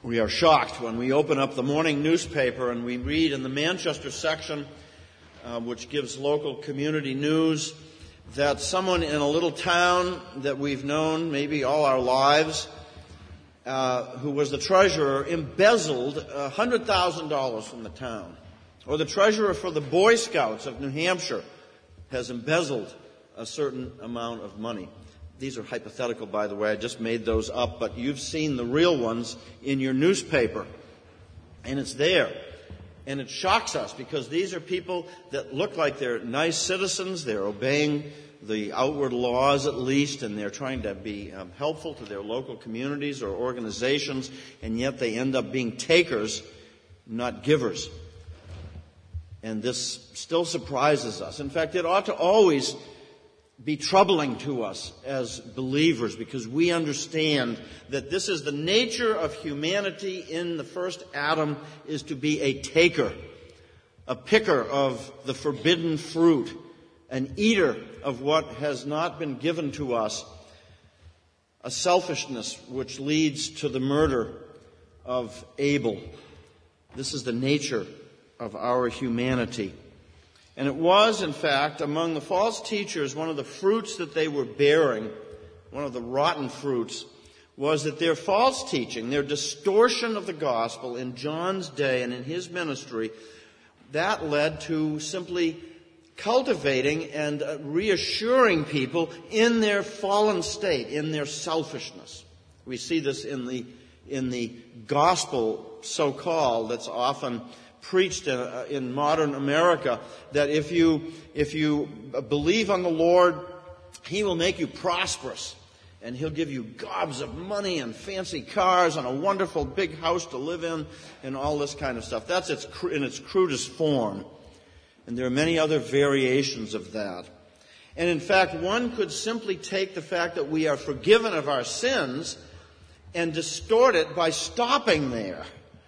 We are shocked when we open up the morning newspaper and we read in the Manchester section, which gives local community news, that someone in a little town that we've known maybe all our lives, who was the treasurer, embezzled $100,000 from the town. Or the treasurer for the Boy Scouts of New Hampshire has embezzled a certain amount of money. These are hypothetical, by the way. I just made those up, but you've seen the real ones in your newspaper. And it's there. And it shocks us because these are people that look like they're nice citizens. They're obeying the outward laws at least, and they're trying to be helpful to their local communities or organizations, and yet they end up being takers, not givers. And this still surprises us. In fact, it ought to always be troubling to us as believers because we understand that this is the nature of humanity in the first Adam, is to be a taker, a picker of the forbidden fruit, an eater of what has not been given to us, a selfishness which leads to the murder of Abel. This is the nature of our humanity. And it was, in fact, among the false teachers, one of the fruits that they were bearing, one of the rotten fruits, was that their false teaching, their distortion of the gospel in John's day and in his ministry, that led to simply cultivating and reassuring people in their fallen state, in their selfishness. We see this in the gospel, so-called, that's often preached in modern America, that if you believe on the Lord, He will make you prosperous, and He'll give you gobs of money and fancy cars and a wonderful big house to live in and all this kind of stuff. That's in its crudest form. And there are many other variations of that. And in fact, one could simply take the fact that we are forgiven of our sins and distort it by stopping there.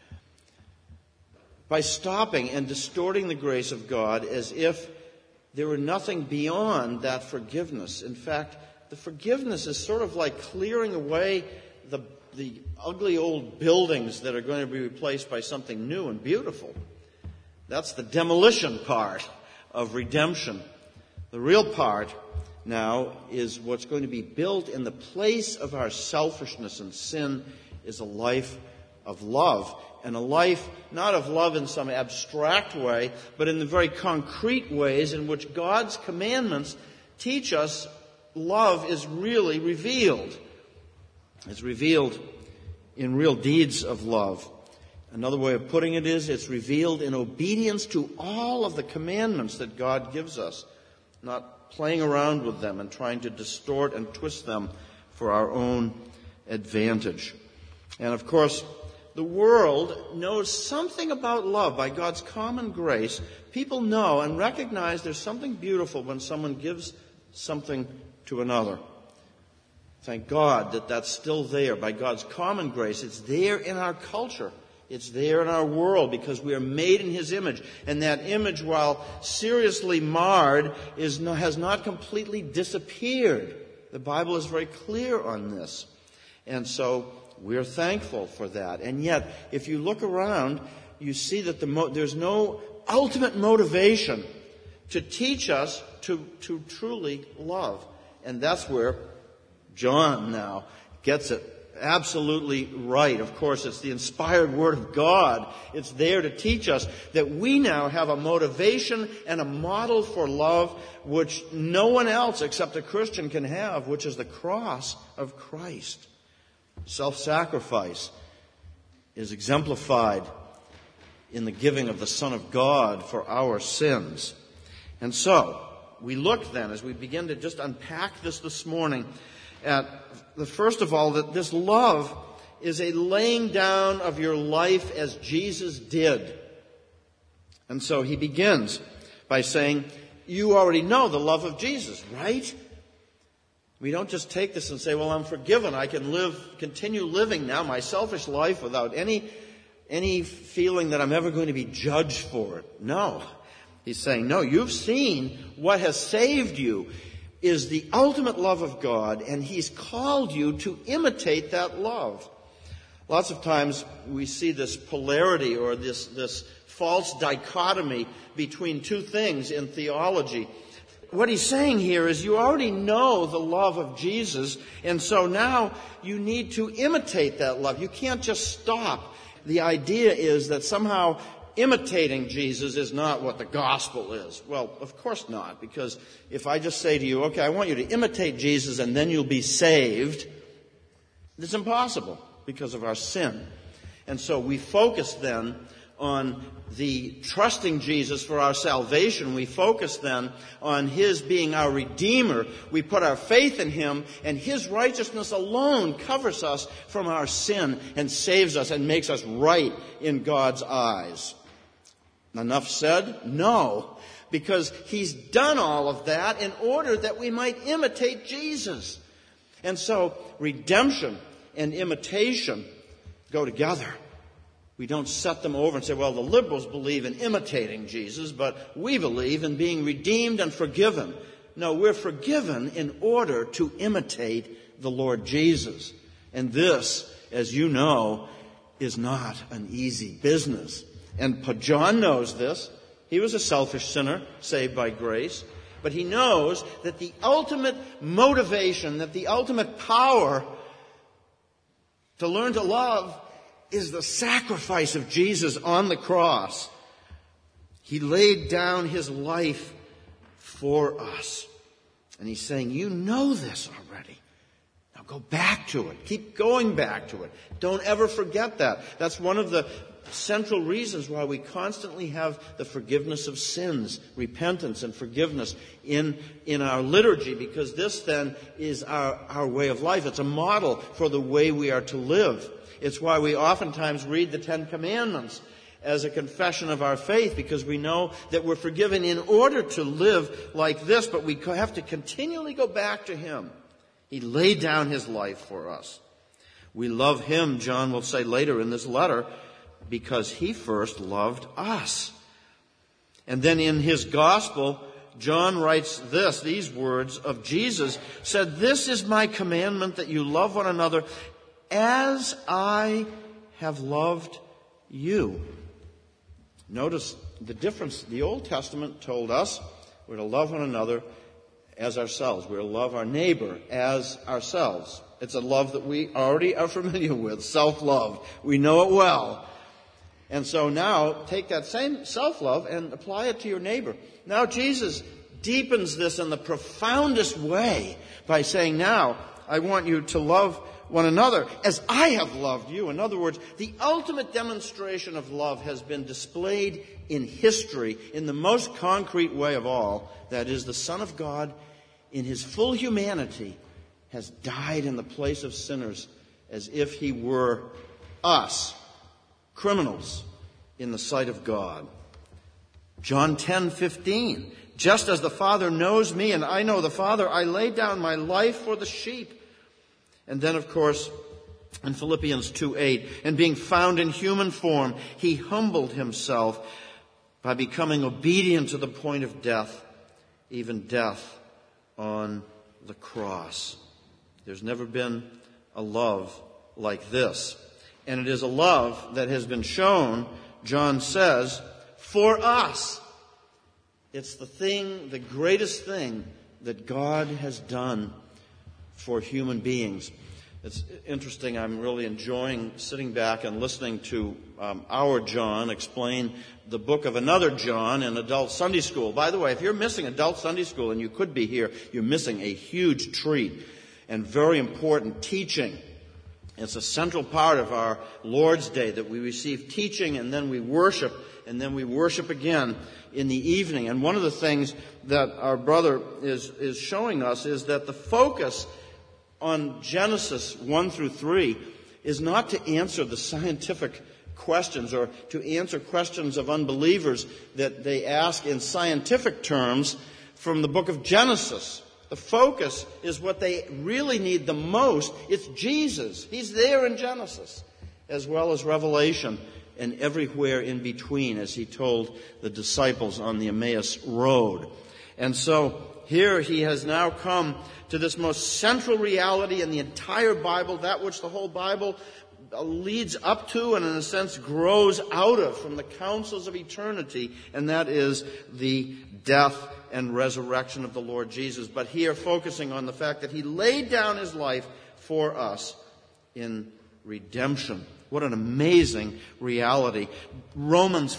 By stopping and distorting the grace of God as if there were nothing beyond that forgiveness. In fact, the forgiveness is sort of like clearing away the ugly old buildings that are going to be replaced by something new and beautiful. That's the demolition part of redemption. The real part now is what's going to be built in the place of our selfishness and sin is a life of love. And a life not of love in some abstract way, but in the very concrete ways in which God's commandments teach us love is really revealed. It's revealed in real deeds of love. Another way of putting it is, it's revealed in obedience to all of the commandments that God gives us, not playing around with them and trying to distort and twist them for our own advantage. And of course, the world knows something about love by God's common grace. People know and recognize there's something beautiful when someone gives something to another. Thank God that that's still there by God's common grace. It's there in our culture. It's there in our world because we are made in His image. And that image, while seriously marred, has not completely disappeared. The Bible is very clear on this. And so we're thankful for that. And yet, if you look around, you see that there's no ultimate motivation to teach us to truly love. And that's where John now gets it absolutely right. Of course, it's the inspired Word of God. It's there to teach us that we now have a motivation and a model for love which no one else except a Christian can have, which is the cross of Christ. Self-sacrifice is exemplified in the giving of the Son of God for our sins. And so, we look then, as we begin to just unpack this morning, at first of all, that this love is a laying down of your life as Jesus did. And so he begins by saying, you already know the love of Jesus, right? We don't just take this and say, well, I'm forgiven. I can continue living now my selfish life without any feeling that I'm ever going to be judged for it. No. He's saying, no, you've seen what has saved you is the ultimate love of God, and He's called you to imitate that love. Lots of times we see this polarity or this false dichotomy between two things in theology. What he's saying here is you already know the love of Jesus, and so now you need to imitate that love. You can't just stop. The idea is that somehow imitating Jesus is not what the gospel is. Well, of course not, because if I just say to you, okay, I want you to imitate Jesus and then you'll be saved, it's impossible because of our sin. And so we focus then on the trusting Jesus for our salvation. We focus then on His being our Redeemer. We put our faith in Him, and His righteousness alone covers us from our sin and saves us and makes us right in God's eyes. Enough said? No, because He's done all of that in order that we might imitate Jesus. And so redemption and imitation go together. We don't set them over and say, well, the liberals believe in imitating Jesus, but we believe in being redeemed and forgiven. No, we're forgiven in order to imitate the Lord Jesus. And this, as you know, is not an easy business. And John knows this. He was a selfish sinner, saved by grace. But he knows that the ultimate motivation, that the ultimate power to learn to love is the sacrifice of Jesus on the cross. He laid down His life for us. And He's saying, you know this already. Now go back to it. Keep going back to it. Don't ever forget that. That's one of the central reasons why we constantly have the forgiveness of sins, repentance and forgiveness in our liturgy, because this then is our way of life. It's a model for the way we are to live. It's why we oftentimes read the Ten Commandments as a confession of our faith, because we know that we're forgiven in order to live like this, but we have to continually go back to Him. He laid down His life for us. We love Him, John will say later in this letter, because He first loved us. And then in his gospel, John writes these words of Jesus, said, "This is my commandment, that you love one another as I have loved you." Notice the difference. The Old Testament told us we're to love one another as ourselves. We're to love our neighbor as ourselves. It's a love that we already are familiar with, self-love. We know it well. And so now take that same self-love and apply it to your neighbor. Now Jesus deepens this in the profoundest way by saying, now I want you to love one another as I have loved you. In other words, the ultimate demonstration of love has been displayed in history in the most concrete way of all. That is, the Son of God in His full humanity has died in the place of sinners as if He were us, criminals in the sight of God. John 10:15, just as the Father knows me and I know the Father, I lay down my life for the sheep. And then, of course, in Philippians 2:8, and being found in human form, He humbled Himself by becoming obedient to the point of death, even death on the cross. There's never been a love like this. And it is a love that has been shown, John says, for us. It's the greatest thing that God has done for human beings. It's interesting. I'm really enjoying sitting back and listening to our John explain the book of another John in adult Sunday school. By the way, if you're missing adult Sunday school, and you could be here, you're missing a huge treat and very important teaching. It's a central part of our Lord's Day that we receive teaching and then we worship, and then we worship again in the evening. And one of the things that our brother is showing us is that the focus on Genesis 1 through 3 is not to answer the scientific questions or to answer questions of unbelievers that they ask in scientific terms from the book of Genesis. The focus is what they really need the most. It's Jesus. He's there in Genesis, as well as Revelation and everywhere in between, as He told the disciples on the Emmaus Road. And so here He has now come to this most central reality in the entire Bible, that which the whole Bible leads up to and in a sense grows out of from the counsels of eternity, and that is the death and resurrection of the Lord Jesus. But here focusing on the fact that he laid down his life for us in redemption. What an amazing reality. Romans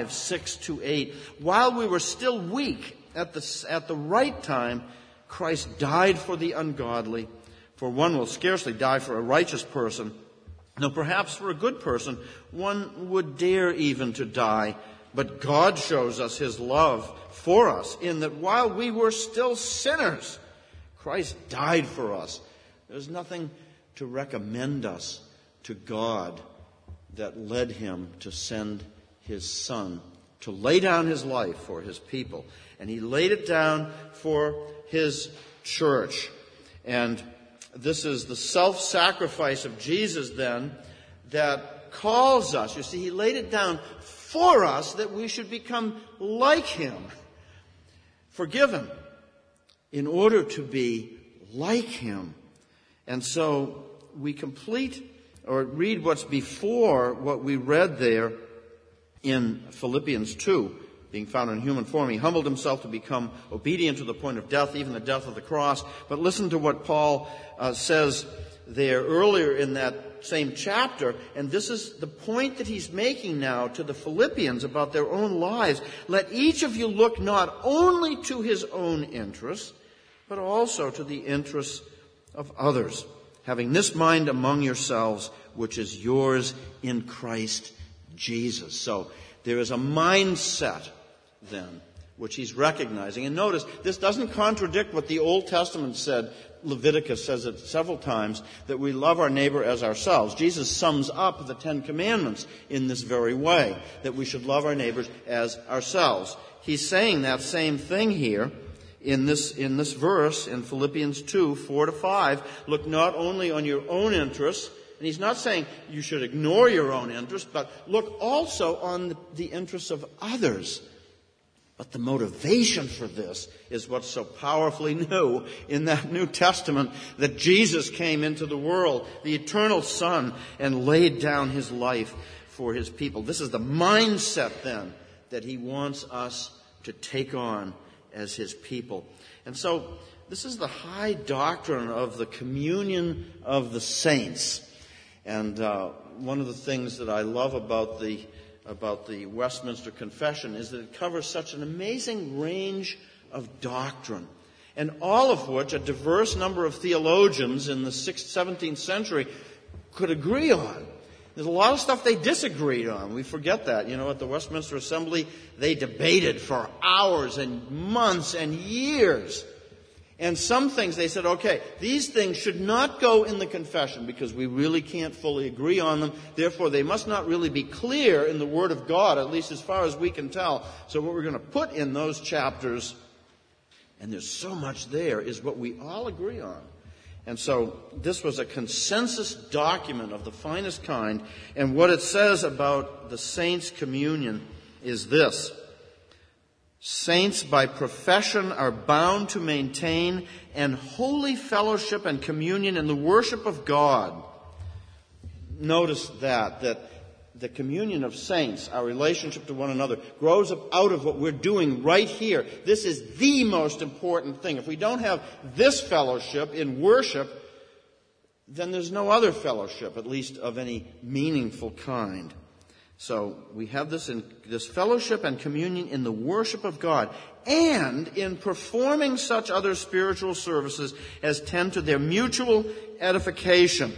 5:6-8. While we were still weak, at the right time, Christ died for the ungodly. For one will scarcely die for a righteous person. No, perhaps for a good person, one would dare even to die. But God shows us his love for us in that while we were still sinners, Christ died for us. There's nothing to recommend us to God that led him to send his Son to lay down his life for his people. And he laid it down for his church. And this is the self-sacrifice of Jesus then that calls us. You see, he laid it down for us that we should become like him, forgiven, in order to be like him. And so we complete or read what's before what we read there in Philippians 2, being found in human form. He humbled himself to become obedient to the point of death, even the death of the cross. But listen to what Paul says there earlier in that same chapter, and this is the point that he's making now to the Philippians about their own lives. Let each of you look not only to his own interests, but also to the interests of others, having this mind among yourselves, which is yours in Christ Jesus. So there is a mindset then which he's recognizing. And notice, this doesn't contradict what the Old Testament said. Leviticus says it several times, that we love our neighbor as ourselves. Jesus sums up the Ten Commandments in this very way, that we should love our neighbors as ourselves. He's saying that same thing here in this verse in Philippians 2, 4-5. Look not only on your own interests, and he's not saying you should ignore your own interests, but look also on the interests of others. But the motivation for this is what's so powerfully new in that New Testament, that Jesus came into the world, the eternal Son, and laid down his life for his people. This is the mindset then that he wants us to take on as his people. And so this is the high doctrine of the communion of the saints. And one of the things that I love about the Westminster Confession is that it covers such an amazing range of doctrine, and all of which a diverse number of theologians in the 6th, 17th century could agree on. There's a lot of stuff they disagreed on. We forget that. You know, at the Westminster Assembly, they debated for hours and months and years. And some things they said, okay, these things should not go in the confession because we really can't fully agree on them. Therefore, they must not really be clear in the Word of God, at least as far as we can tell. So what we're going to put in those chapters, and there's so much there, is what we all agree on. And so this was a consensus document of the finest kind. And what it says about the saints' communion is this: saints by profession are bound to maintain an holy fellowship and communion in the worship of God. Notice that the communion of saints, our relationship to one another, grows up out of what we're doing right here. This is the most important thing. If we don't have this fellowship in worship, then there's no other fellowship, at least of any meaningful kind. So we have this fellowship and communion in the worship of God, and in performing such other spiritual services as tend to their mutual edification,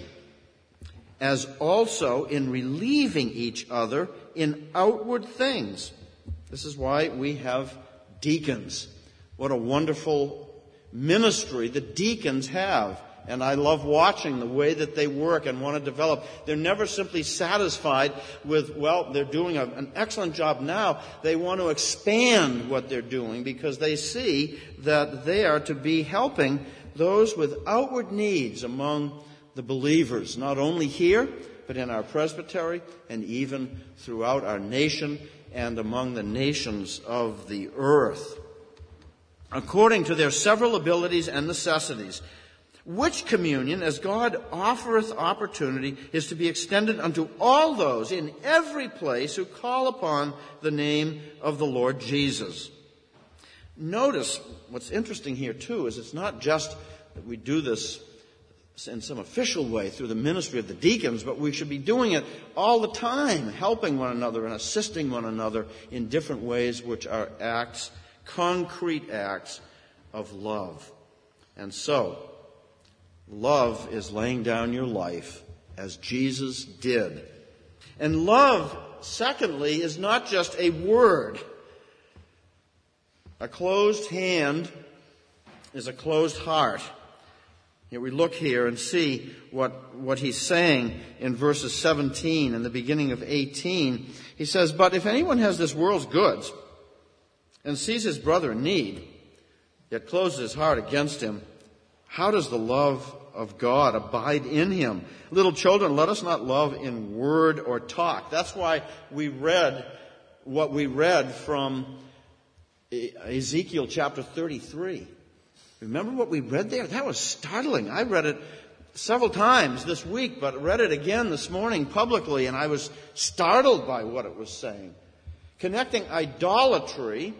as also in relieving each other in outward things. This is why we have deacons. What a wonderful ministry the deacons have. And I love watching the way that they work and want to develop. They're never simply satisfied with, well, they're doing an excellent job now. They want to expand what they're doing because they see that they are to be helping those with outward needs among the believers, not only here, but in our presbytery and even throughout our nation and among the nations of the earth, according to their several abilities and necessities. Which communion, as God offereth opportunity, is to be extended unto all those in every place who call upon the name of the Lord Jesus. Notice what's interesting here too is it's not just that we do this in some official way through the ministry of the deacons, but we should be doing it all the time, helping one another and assisting one another in different ways, which are acts, concrete acts of love. And so, love is laying down your life as Jesus did. And love, secondly, is not just a word. A closed hand is a closed heart. Here we look here and see what he's saying in verses 17 and the beginning of 18. He says, "But if anyone has this world's goods and sees his brother in need, yet closes his heart against him, how does the love of God abide in him? Little children, let us not love in word or talk." That's why we read what we read from Ezekiel chapter 33. Remember what we read there? That was startling. I read it several times this week, but read it again this morning publicly, and I was startled by what it was saying. Connecting idolatry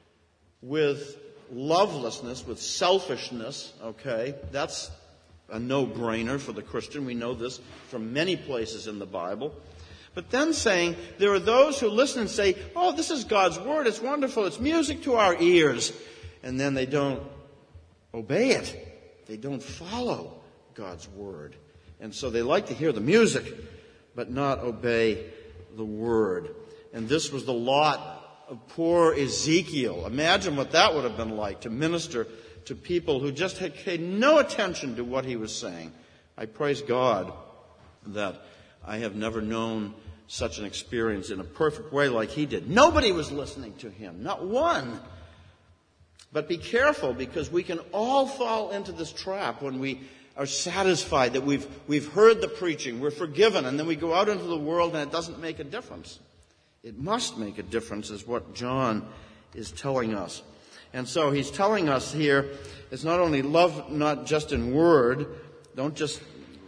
with lovelessness, with selfishness, okay, that's a no-brainer for the Christian. We know this from many places in the Bible. But then saying, there are those who listen and say, "Oh, this is God's Word, it's wonderful, it's music to our ears." And then they don't obey it. They don't follow God's Word. And so they like to hear the music, but not obey the Word. And this was the lot of poor Ezekiel. Imagine what that would have been like to minister to people who just had paid no attention to what he was saying. I praise God that I have never known such an experience in a perfect way like he did. Nobody was listening to him, not one. But be careful, because we can all fall into this trap when we are satisfied that we've heard the preaching, we're forgiven, and then we go out into the world and it doesn't make a difference. It must make a difference, is what John is telling us. And so he's telling us here, it's not only love, not just in word. Don't just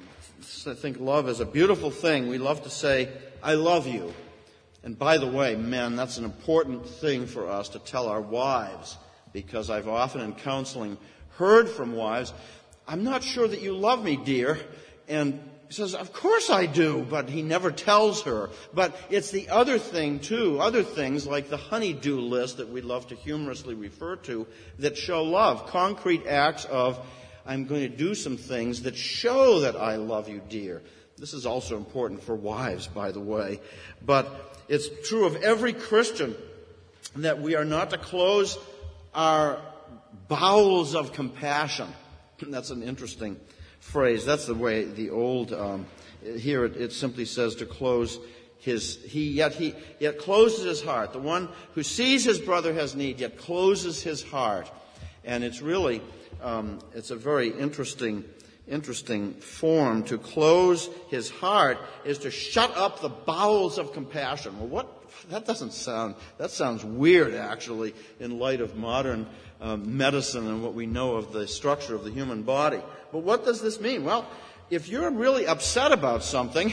think love is a beautiful thing. We love to say, "I love you." And by the way, men, that's an important thing for us to tell our wives, because I've often in counseling heard from wives, "I'm not sure that you love me, dear." And he says, "Of course I do," but he never tells her. But it's the other thing too, other things like the honey-do list that we love to humorously refer to that show love. Concrete acts of, "I'm going to do some things that show that I love you, dear." This is also important for wives, by the way. But it's true of every Christian that we are not to close our bowels of compassion. That's an interesting phrase. That's the way the old, here it simply says to close yet closes his heart. The one who sees his brother has need, yet closes his heart. And it's really, it's a very interesting form. To close his heart is to shut up the bowels of compassion. Well, that sounds weird, actually, in light of modern medicine and what we know of the structure of the human body. But what does this mean? Well, if you're really upset about something,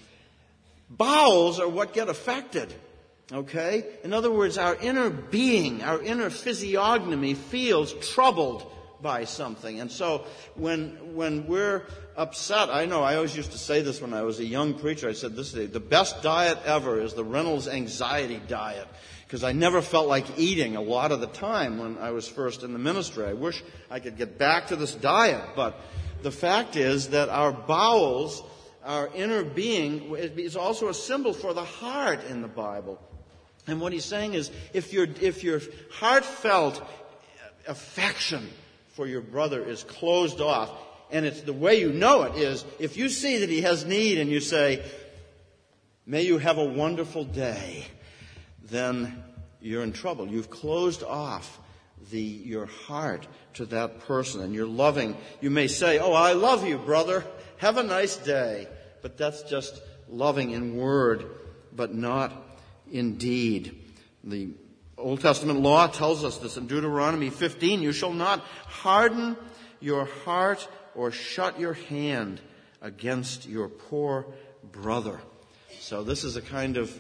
bowels are what get affected. Okay? In other words, our inner being, our inner physiognomy feels troubled by something. And so when we're upset, I know I always used to say this when I was a young preacher. I said the best diet ever is the Reynolds anxiety diet, because I never felt like eating a lot of the time when I was first in the ministry. I wish I could get back to this diet, but the fact is that our bowels, our inner being, is also a symbol for the heart in the Bible. And what he's saying is, if your heartfelt affection for your brother is closed off, and it's the way you know it is, if you see that he has need and you say, "May you have a wonderful day," then you're in trouble. You've closed off your heart to that person, and you're loving. You may say, "Oh, I love you, brother. Have a nice day." But that's just loving in word, but not in deed. The Old Testament law tells us this in Deuteronomy 15. "You shall not harden your heart or shut your hand against your poor brother. So this is a kind of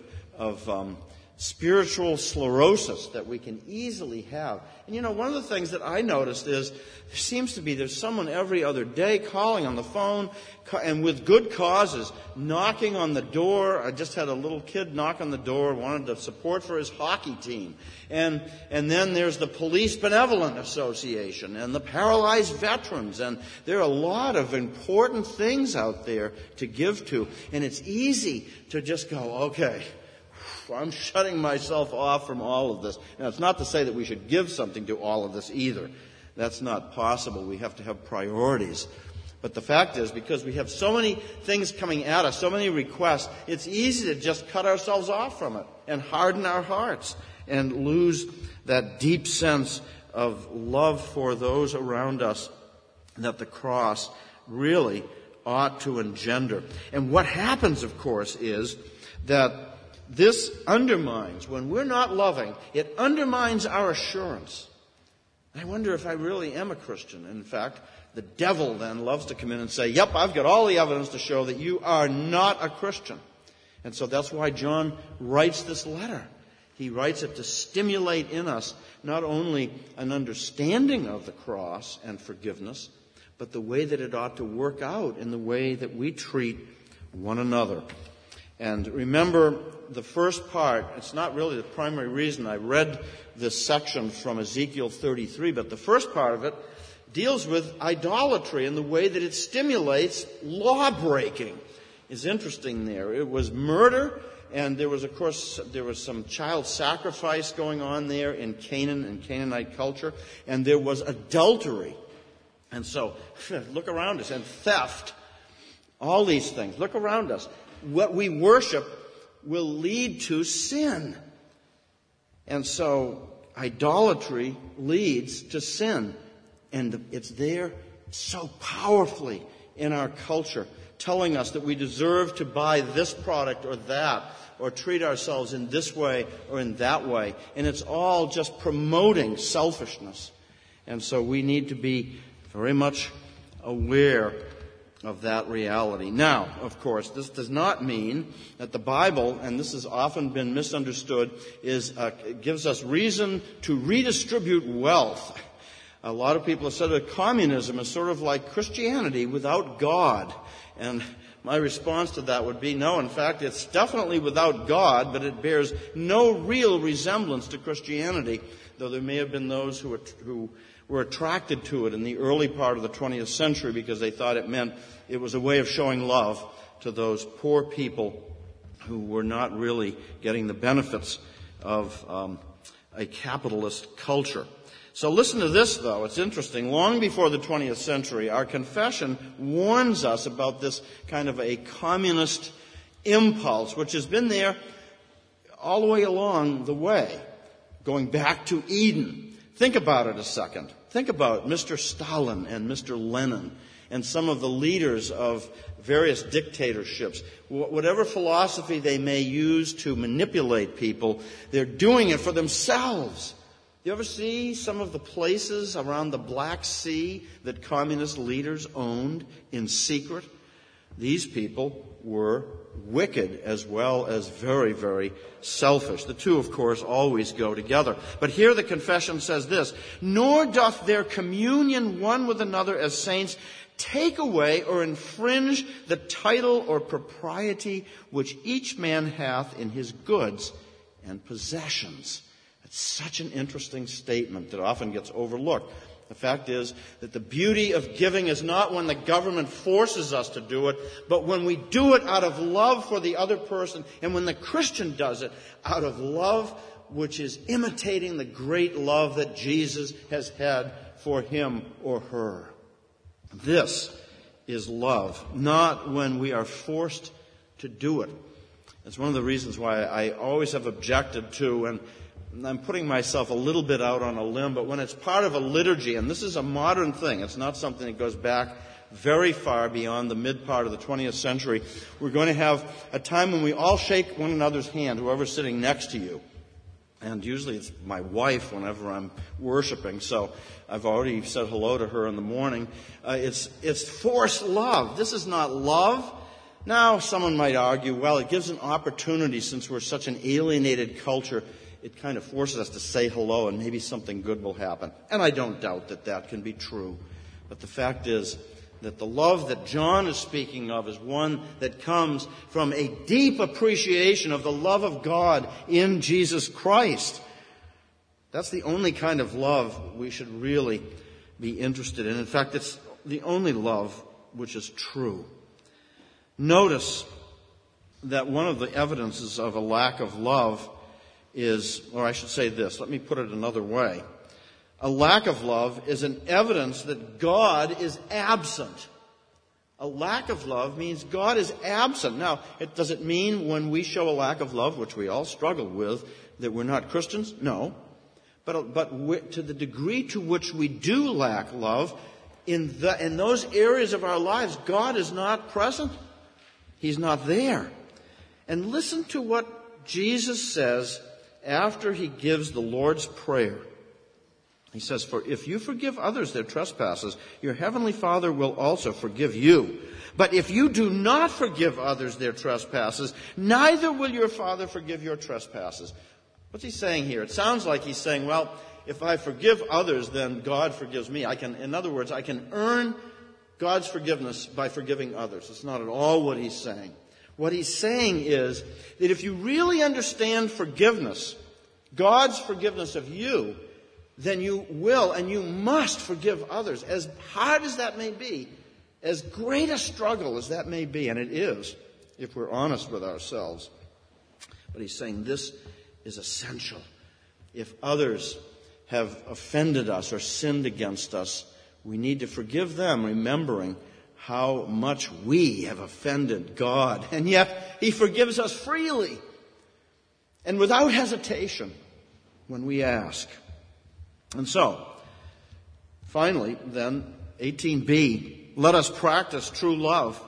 spiritual sclerosis that we can easily have. And one of the things that I noticed is there's someone every other day calling on the phone and with good causes, knocking on the door. I just had a little kid knock on the door, wanted the support for his hockey team. And then there's the Police Benevolent Association and the Paralyzed Veterans. And there are a lot of important things out there to give to. And it's easy to just go, okay, I'm shutting myself off from all of this. Now, it's not to say that we should give something to all of this either. That's not possible. We have to have priorities. But the fact is, because we have so many things coming at us, so many requests, it's easy to just cut ourselves off from it and harden our hearts and lose that deep sense of love for those around us that the cross really ought to engender. And what happens, of course, is that this undermines, when we're not loving, it undermines our assurance. I wonder if I really am a Christian. In fact, the devil then loves to come in and say, yep, I've got all the evidence to show that you are not a Christian. And so that's why John writes this letter. He writes it to stimulate in us not only an understanding of the cross and forgiveness, but the way that it ought to work out in the way that we treat one another. And remember, the first part, it's not really the primary reason I read this section from Ezekiel 33, but the first part of it deals with idolatry and the way that it stimulates law-breaking is interesting there. It was murder, and there was some child sacrifice going on there in Canaan and Canaanite culture, and there was adultery. And so, look around us, and theft, all these things. Look around us. What we worship will lead to sin. And so idolatry leads to sin. And it's there so powerfully in our culture, telling us that we deserve to buy this product or that, or treat ourselves in this way or in that way. And it's all just promoting selfishness. And so we need to be very much aware of that reality. Now, of course, this does not mean that the Bible, and this has often been misunderstood, gives us reason to redistribute wealth. A lot of people have said that communism is sort of like Christianity without God. And my response to that would be, no, in fact, it's definitely without God, but it bears no real resemblance to Christianity, though there may have been those who were attracted to it in the early part of the 20th century because they thought it was a way of showing love to those poor people who were not really getting the benefits of a capitalist culture. So listen to this, though. It's interesting. Long before the 20th century, our confession warns us about this kind of a communist impulse, which has been there all the way along the way, going back to Eden. Think about it a second. Think about Mr. Stalin and Mr. Lenin and some of the leaders of various dictatorships. Whatever philosophy they may use to manipulate people, they're doing it for themselves. You ever see some of the places around the Black Sea that communist leaders owned in secret? These people were wicked as well as very, very selfish. The two, of course, always go together. But here the confession says this, nor doth their communion one with another as saints take away or infringe the title or propriety which each man hath in his goods and possessions. It's such an interesting statement that often gets overlooked. The fact is that the beauty of giving is not when the government forces us to do it, but when we do it out of love for the other person, and when the Christian does it out of love which is imitating the great love that Jesus has had for him or her. This is love, not when we are forced to do it. It's one of the reasons why I always have objected to, and I'm putting myself a little bit out on a limb, but when it's part of a liturgy, and this is a modern thing, it's not something that goes back very far beyond the mid part of the 20th century, we're going to have a time when we all shake one another's hand, whoever's sitting next to you. And usually it's my wife whenever I'm worshiping, so I've already said hello to her in the morning. It's forced love. This is not love. Now, someone might argue, well, it gives an opportunity, since we're such an alienated culture, it kind of forces us to say hello and maybe something good will happen. And I don't doubt that that can be true. But the fact is that the love that John is speaking of is one that comes from a deep appreciation of the love of God in Jesus Christ. That's the only kind of love we should really be interested in. In fact, it's the only love which is true. Notice that one of the evidences of a lack of love is, or I should say this, let me put it another way. A lack of love is an evidence that God is absent. A lack of love means God is absent. Now, does it mean when we show a lack of love, which we all struggle with, that we're not Christians? No. But to the degree to which we do lack love, in those areas of our lives, God is not present. He's not there. And listen to what Jesus says after he gives the Lord's Prayer. He says, "For if you forgive others their trespasses, your heavenly Father will also forgive you. But if you do not forgive others their trespasses, neither will your Father forgive your trespasses." What's he saying here? It sounds like he's saying, well, if I forgive others, then God forgives me. In other words, I can earn God's forgiveness by forgiving others. It's not at all what he's saying. What he's saying is that if you really understand forgiveness, God's forgiveness of you, then you will and you must forgive others. As hard as that may be, as great a struggle as that may be, and it is, if we're honest with ourselves. But he's saying this is essential. If others have offended us or sinned against us, we need to forgive them, remembering how much we have offended God. And yet, he forgives us freely and without hesitation when we ask. And so, finally, then, 18b, let us practice true love.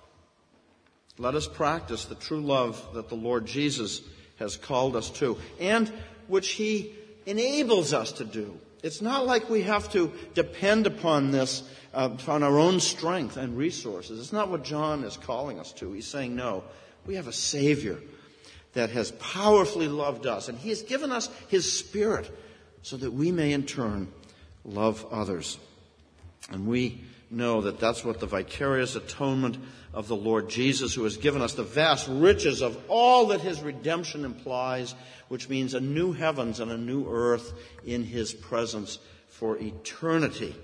Let us practice the true love that the Lord Jesus has called us to, and which he enables us to do. It's not like we have to depend upon this, upon our own strength and resources. It's not what John is calling us to. He's saying, no, we have a Savior that has powerfully loved us, and he has given us his Spirit so that we may in turn love others. And we know that that's what the vicarious atonement of the Lord Jesus, who has given us the vast riches of all that his redemption implies, which means a new heavens and a new earth in his presence for eternity.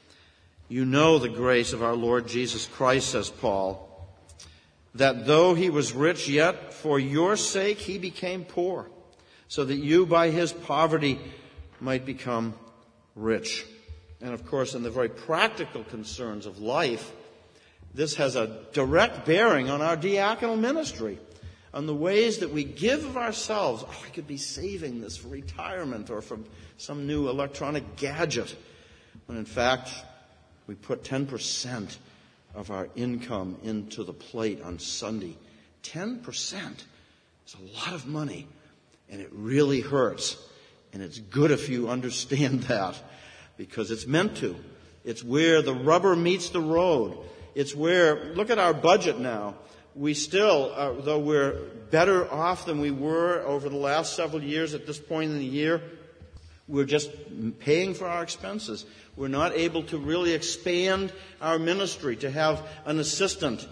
You know the grace of our Lord Jesus Christ, says Paul, that though he was rich, yet for your sake he became poor, so that you by his poverty might become rich. And of course, in the very practical concerns of life, this has a direct bearing on our diaconal ministry, on the ways that we give of ourselves. Oh, I could be saving this for retirement or for some new electronic gadget, when in fact we put 10% of our income into the plate on Sunday. 10% is a lot of money, and it really hurts. And it's good if you understand that, because it's meant to. It's where the rubber meets the road. It's where, look at our budget now. We still, though we're better off than we were over the last several years at this point in the year, we're just paying for our expenses. We're not able to really expand our ministry, to have an assistant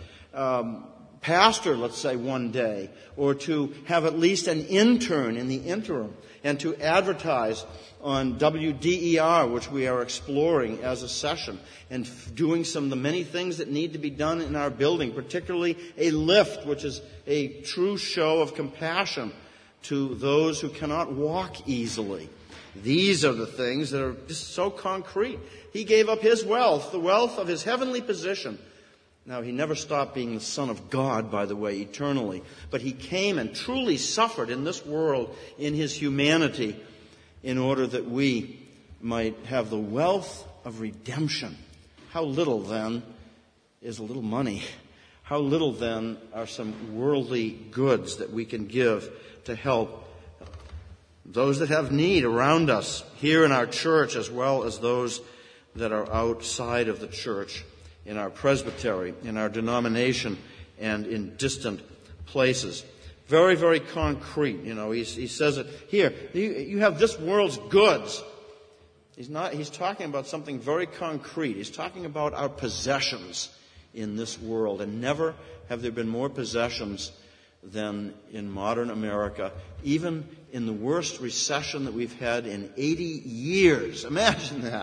pastor, let's say, one day, or to have at least an intern in the interim, and to advertise on WDER, which we are exploring as a session, and doing some of the many things that need to be done in our building, particularly a lift, which is a true show of compassion to those who cannot walk easily. These are the things that are just so concrete. He gave up his wealth, the wealth of his heavenly position. Now, he never stopped being the Son of God, by the way, eternally. But he came and truly suffered in this world in his humanity in order that we might have the wealth of redemption. How little, then, is a little money? How little, then, are some worldly goods that we can give to help those that have need around us, here in our church, as well as those that are outside of the church, in our presbytery, in our denomination, and in distant places. Very, very concrete. He says it here. You have this world's goods. He's talking about something very concrete. He's talking about our possessions in this world. And never have there been more possessions than in modern America, even in the worst recession that we've had in 80 years. Imagine that.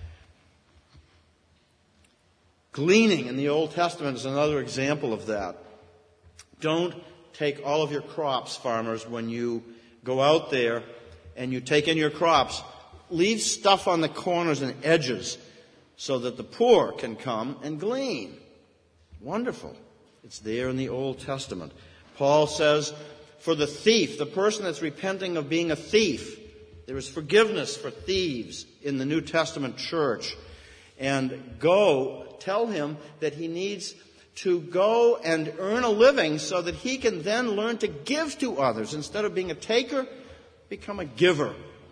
Gleaning in the Old Testament is another example of that. Don't take all of your crops, farmers, when you go out there and you take in your crops. Leave stuff on the corners and edges so that the poor can come and glean. Wonderful. It's there in the Old Testament. Paul says, for the thief, the person that's repenting of being a thief, there is forgiveness for thieves in the New Testament church. And tell him that he needs to go and earn a living so that he can then learn to give to others. Instead of being a taker, become a giver.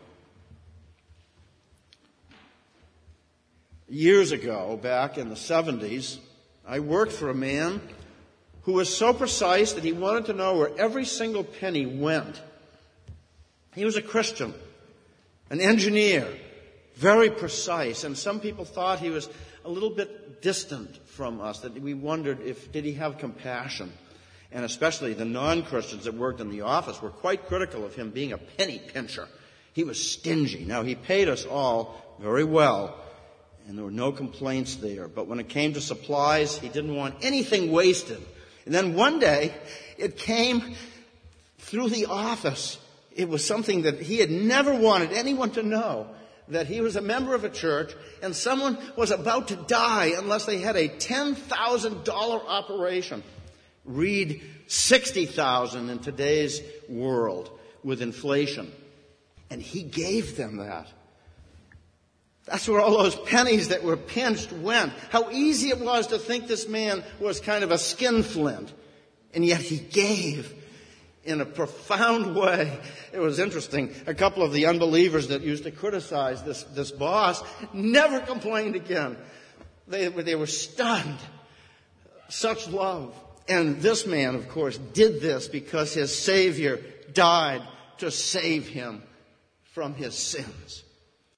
Years ago, back in the 70s, I worked for a man who was so precise that he wanted to know where every single penny went. He was a Christian, an engineer, very precise, and some people thought he was a little bit distant from us, that we wondered did he have compassion? And especially the non-Christians that worked in the office were quite critical of him being a penny pincher. He was stingy. Now, he paid us all very well, and there were no complaints there. But when it came to supplies, he didn't want anything wasted. And then one day, it came through the office. It was something that he had never wanted anyone to know, that he was a member of a church and someone was about to die unless they had a $10,000 operation. Read $60,000 in today's world with inflation. And he gave them that. That's where all those pennies that were pinched went. How easy it was to think this man was kind of a skinflint. And yet he gave in a profound way. It was interesting. A couple of the unbelievers that used to criticize this boss never complained again. They were stunned. Such love. And this man, of course, did this because his Savior died to save him from his sins.